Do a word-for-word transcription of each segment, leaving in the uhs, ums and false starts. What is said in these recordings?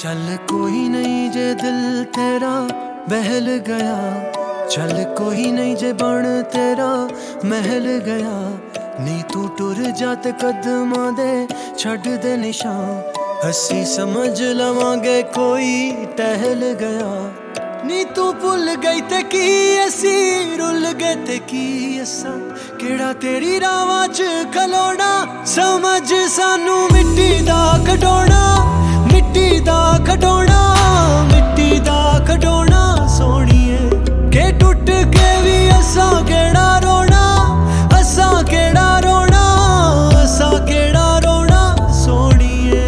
चल कोई नहीं जे दिल तेरा बहल गया, चल कोई नहीं जे बन तेरा महल गया। नी तू टुर जात कदमां दे छड़ दे निशान, असी समझ लवांगे कोई टहल गया। नी तू भुल गई ते की असी रुल गए ते की असा, केड़ा तेरी रावां च खलोना। समझ सानू मिट्टी दा खडोना, मिट्टी दा खडोना, मिट्टी दा खडोना सोहणीए। के टुट के भी असा केड़ा रोना, असा केड़ा रोना, असा केड़ा रोना सोहणीए।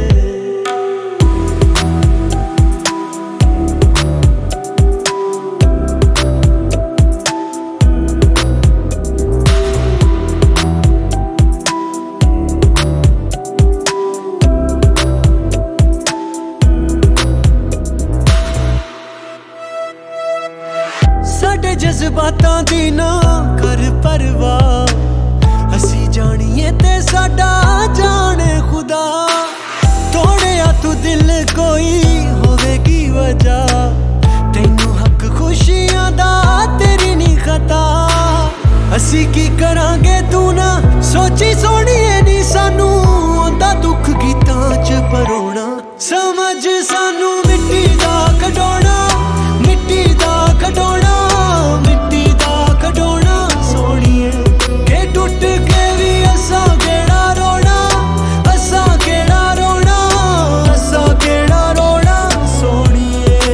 साडे जज्बातां दी ना कर परवाह, असी जानिए ते साडा जाने खुदा। तोड़िया तू दिल कोई होवेगी वजह, तैनू हक खुशियां दा तेरी नी खता। असी की करांगे तू ना सोची सोहणीए, नी सानू आंदा दुख गीतां च परोना। समझ सानू मिट्टी दा खडोना, मिट्टी दा खडोना, मिट्टी दा खडोना सोहणीए। के टुट के भी असा केड़ा रोना, असा केड़ा रोना, असा केड़ा रोना सोहणीए।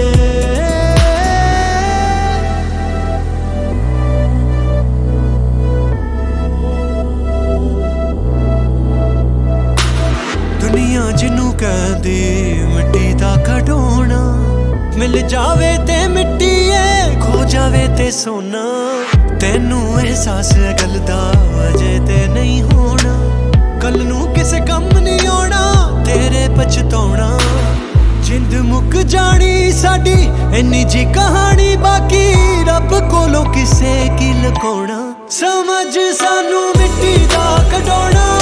दुनिया जिन्नू कहदी मिट्टी दा खडोना, मिल जावे ते मिट्टी है, खो जावे ते सोना। तैनू एहसास गल दा अजे ते नहीं होना, कल नू किसे कम नहीं आना तेरे पछताउणा। जिंद मुक जानी साडी इन्नी जी कहानी, बाकी रब कोलों किसे की लुकाउणा। समझ सानू मिट्टी दा खडोना,